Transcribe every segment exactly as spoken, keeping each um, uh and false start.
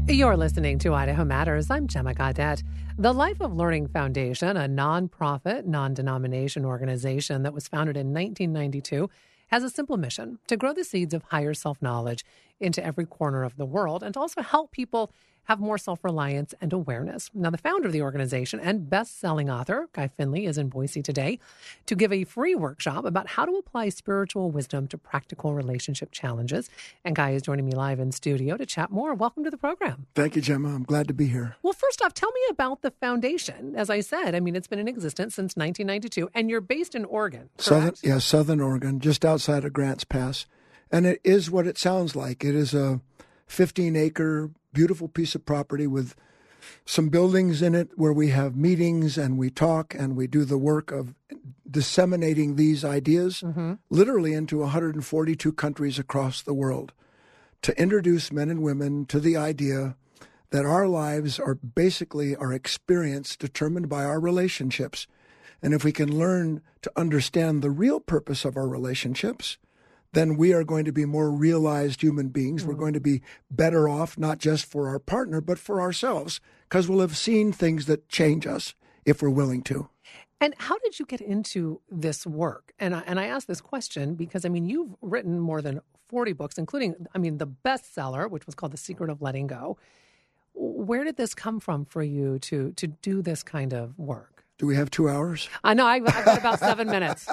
You're listening to Idaho Matters. I'm Gemma Gaudette. The Life of Learning Foundation, a nonprofit, non-denomination organization that was founded in nineteen ninety-two, has a simple mission to grow the seeds of higher self-knowledge into every corner of the world and to also help people have more self-reliance and awareness. Now, the founder of the organization and best-selling author, Guy Finley, is in Boise today to give a free workshop about how to apply spiritual wisdom to practical relationship challenges. And Guy is joining me live in studio to chat more. Welcome to the program. Thank you, Gemma. I'm glad to be here. Well, first off, tell me about the foundation. As I said, I mean, it's been in existence since nineteen ninety-two, and you're based in Oregon, correct? Southern, yeah, Southern Oregon, just outside of Grants Pass. And it is what it sounds like. It is a fifteen-acre, beautiful piece of property with some buildings in it where we have meetings and we talk and we do the work of disseminating these ideas mm-hmm. literally into one hundred forty-two countries across the world to introduce men and women to the idea that our lives are basically our experience determined by our relationships. And if we can learn to understand the real purpose of our relationships, then we are going to be more realized human beings. Mm-hmm. We're going to be better off, not just for our partner, but for ourselves, because we'll have seen things that change us if we're willing to. And how did you get into this work? And I, and I ask this question because, I mean, you've written more than forty books, including, I mean, the bestseller, which was called The Secret of Letting Go. Where did this come from for you to to do this kind of work? Do we have two hours? I know. I, I've got about seven minutes.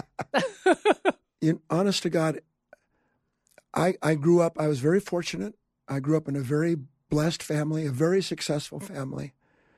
In, honest to God, I, I grew up, I was very fortunate. I grew up in a very blessed family, a very successful family.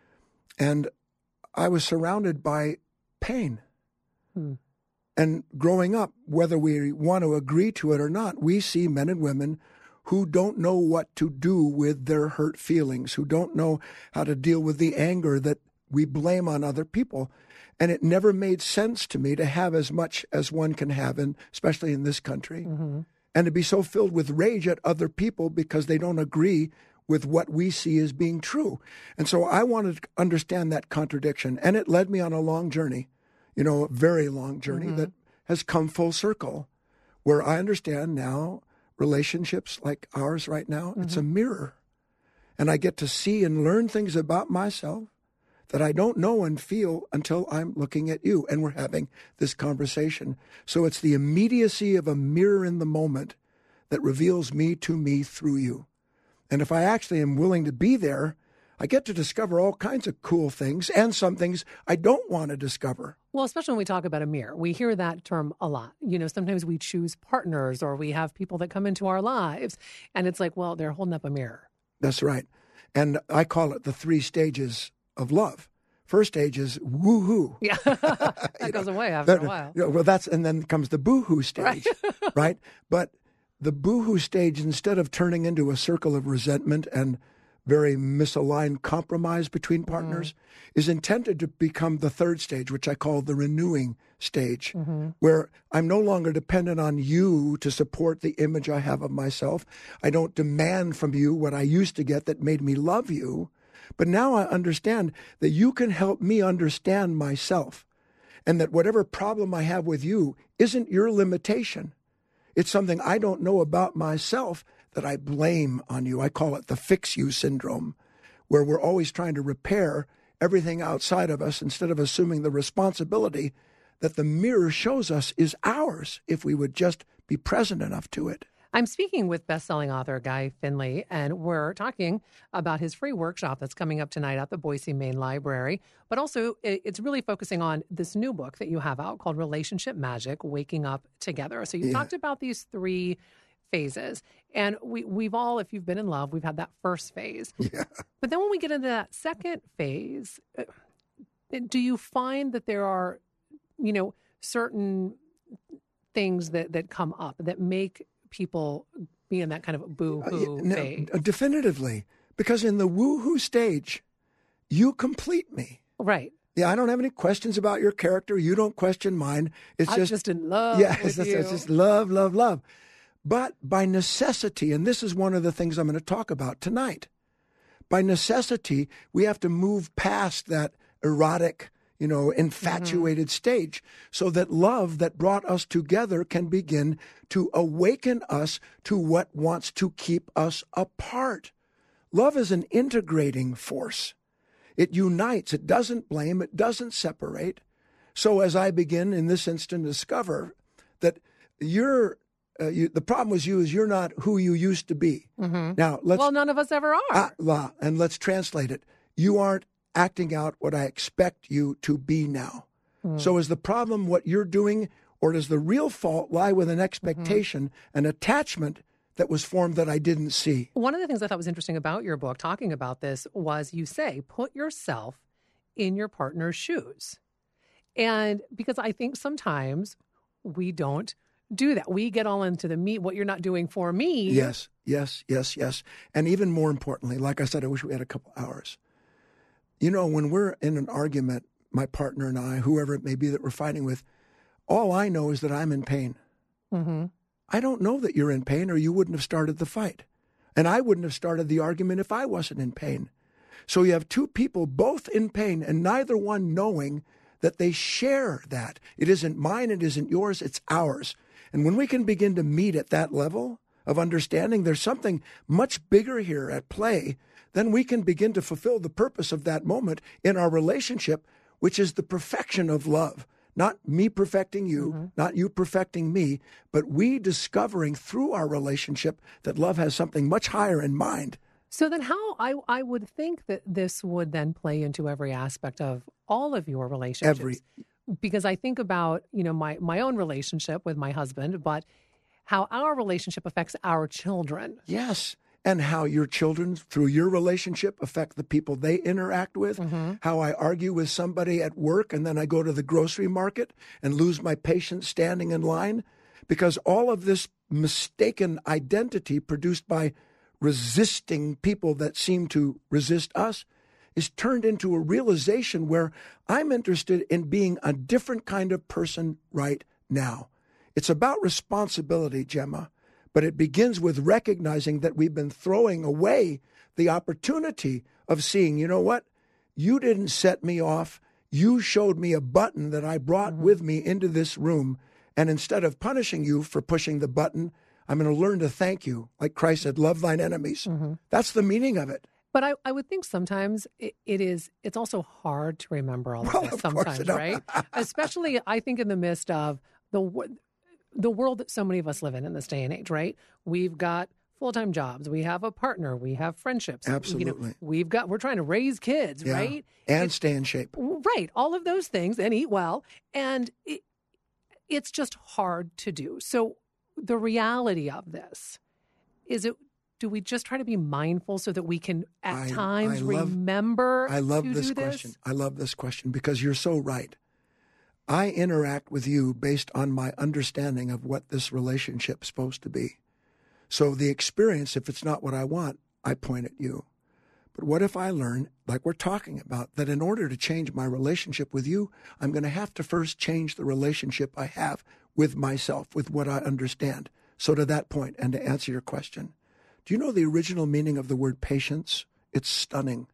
And I was surrounded by pain. Hmm. And growing up, whether we want to agree to it or not, we see men and women who don't know what to do with their hurt feelings, who don't know how to deal with the anger that we blame on other people. And it never made sense to me to have as much as one can have, in, especially in this country. Mm-hmm. And to be so filled with rage at other people because they don't agree with what we see as being true. And so I wanted to understand that contradiction. And it led me on a long journey, you know, a very long journey mm-hmm. that has come full circle, where I understand now relationships like ours right now, mm-hmm. it's a mirror. And I get to see and learn things about myself that I don't know and feel until I'm looking at you and we're having this conversation. So it's the immediacy of a mirror in the moment that reveals me to me through you. And if I actually am willing to be there, I get to discover all kinds of cool things and some things I don't want to discover. Well, especially when we talk about a mirror, we hear that term a lot. You know, sometimes we choose partners or we have people that come into our lives and it's like, well, they're holding up a mirror. That's right. And I call it the three stages of love. First stage is woo-hoo. Yeah, that goes away after that, a while. You know, well, that's and then comes the boo-hoo stage, right? right? But the boo-hoo stage, instead of turning into a circle of resentment and very misaligned compromise between partners, mm. is intended to become the third stage, which I call the renewing stage, mm-hmm. where I'm no longer dependent on you to support the image I have of myself. I don't demand from you what I used to get that made me love you. But now I understand that you can help me understand myself, and that whatever problem I have with you isn't your limitation. It's something I don't know about myself that I blame on you. I call it the fix you syndrome, where we're always trying to repair everything outside of us instead of assuming the responsibility that the mirror shows us is ours if we would just be present enough to it. I'm speaking with best-selling author Guy Finley, and we're talking about his free workshop that's coming up tonight at the Boise Main Library. But also, it's really focusing on this new book that you have out called Relationship Magic, Waking Up Together. So you yeah. talked about these three phases. And we, we've all, if you've been in love, we've had that first phase. Yeah. But then when we get into that second phase, do you find that there are, you know, certain things that, that come up that make people be in that kind of boo-hoo uh, phase? No, definitively. Because in the woo-hoo stage, you complete me. Right. Yeah, I don't have any questions about your character. You don't question mine. It's I'm just, just in love yeah, with it's, just, you. it's just love, love, love. But by necessity, and this is one of the things I'm going to talk about tonight, by necessity, we have to move past that erotic, you know, infatuated mm-hmm. stage so that love that brought us together can begin to awaken us to what wants to keep us apart. Love is an integrating force. It unites. It doesn't blame. It doesn't separate. So as I begin in this instant to discover that you're, uh, you, the problem with you is you're not who you used to be. Mm-hmm. Now, let's. Well, none of us ever are. Uh, and let's translate it. You aren't acting out what I expect you to be now. Mm. So is the problem what you're doing, or does the real fault lie with an expectation, mm-hmm. an attachment that was formed that I didn't see? One of the things I thought was interesting about your book, talking about this, was you say, put yourself in your partner's shoes. And because I think sometimes we don't do that. We get all into the meat, what you're not doing for me. Yes, yes, yes, yes. And even more importantly, like I said, I wish we had a couple hours. You know, when we're in an argument, my partner and I, whoever it may be that we're fighting with, all I know is that I'm in pain. Mm-hmm. I don't know that you're in pain, or you wouldn't have started the fight. And I wouldn't have started the argument if I wasn't in pain. So you have two people both in pain, and neither one knowing that they share that. It isn't mine, it isn't yours, it's ours. And when we can begin to meet at that level of understanding, there's something much bigger here at play, then we can begin to fulfill the purpose of that moment in our relationship, which is the perfection of love. Not me perfecting you, mm-hmm. not you perfecting me, but we discovering through our relationship that love has something much higher in mind. So then how, I, I would think that this would then play into every aspect of all of your relationships. Every. Because I think about, you know, my, my own relationship with my husband, but how our relationship affects our children. Yes. And how your children, through your relationship, affect the people they interact with. Mm-hmm. How I argue with somebody at work and then I go to the grocery market and lose my patience standing in line. Because all of this mistaken identity produced by resisting people that seem to resist us is turned into a realization where I'm interested in being a different kind of person right now. It's about responsibility, Gemma. But it begins with recognizing that we've been throwing away the opportunity of seeing, you know what? You didn't set me off. You showed me a button that I brought mm-hmm. with me into this room. And instead of punishing you for pushing the button, I'm going to learn to thank you. Like Christ said, love thine enemies. Mm-hmm. That's the meaning of it. But I, I would think sometimes it, it is, it's also hard to remember all of well, this of sometimes, right? Especially, I think, in the midst of the the world that so many of us live in in this day and age, right? We've got full-time jobs. We have a partner. We have friendships. Absolutely. You know, we've got, we're trying to raise kids, yeah. right? And it's, stay in shape. Right. All of those things, and eat well. And it, it's just hard to do. So the reality of this is it, do we just try to be mindful so that we can at I, times I love, remember I love to this do question. This? I love this question because you're so right. I interact with you based on my understanding of what this relationship's supposed to be. So the experience, if it's not what I want, I point at you. But what if I learn, like we're talking about, that in order to change my relationship with you, I'm going to have to first change the relationship I have with myself, with what I understand. So to that point, and to answer your question, do you know the original meaning of the word patience? It's stunning.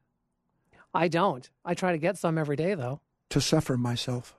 I don't. I try to get some every day, though. To suffer myself.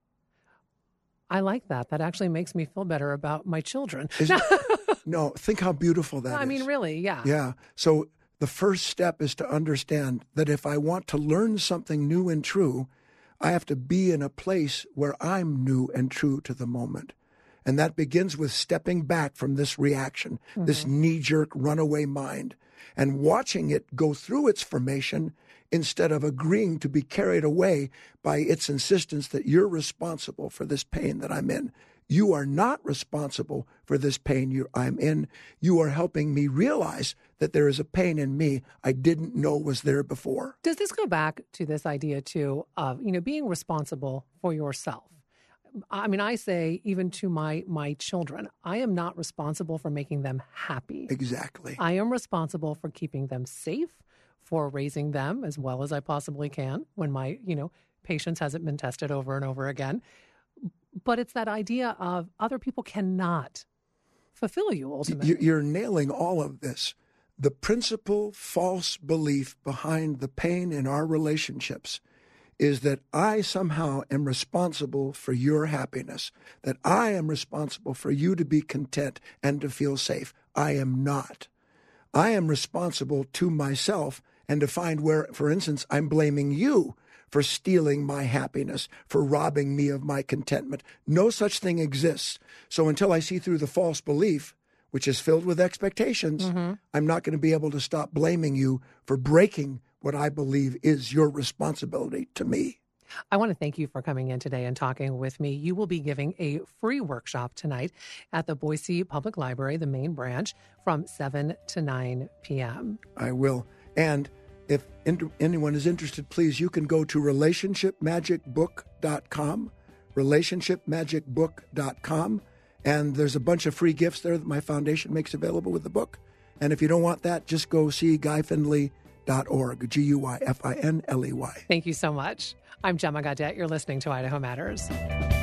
I like that. That actually makes me feel better about my children. No, think how beautiful that no, is. I mean, really, yeah. Yeah. So the first step is to understand that if I want to learn something new and true, I have to be in a place where I'm new and true to the moment. And that begins with stepping back from this reaction, mm-hmm. this knee-jerk runaway mind, and watching it go through its formation instead of agreeing to be carried away by its insistence that you're responsible for this pain that I'm in. You are not responsible for this pain you, I'm in. You are helping me realize that there is a pain in me I didn't know was there before. Does this go back to this idea, too, of, you know, being responsible for yourself? I mean, I say, even to my my children, I am not responsible for making them happy. Exactly. I am responsible for keeping them safe, for raising them as well as I possibly can when my, you know, patience hasn't been tested over and over again. But it's that idea of other people cannot fulfill you ultimately. You're nailing all of this. The principal false belief behind the pain in our relationships is that I somehow am responsible for your happiness, that I am responsible for you to be content and to feel safe. I am not. I am responsible to myself, and to find where, for instance, I'm blaming you for stealing my happiness, for robbing me of my contentment. No such thing exists. So until I see through the false belief, which is filled with expectations, mm-hmm. I'm not going to be able to stop blaming you for breaking what I believe is your responsibility to me. I want to thank you for coming in today and talking with me. You will be giving a free workshop tonight at the Boise Public Library, the main branch, from seven to nine p.m. I will. And if in- anyone is interested, please, you can go to relationship magic book dot com, relationship magic book dot com, and there's a bunch of free gifts there that my foundation makes available with the book. And if you don't want that, just go see guy finley dot org, G U Y F I N L E Y. Thank you so much. I'm Gemma Gaudette. You're listening to Idaho Matters.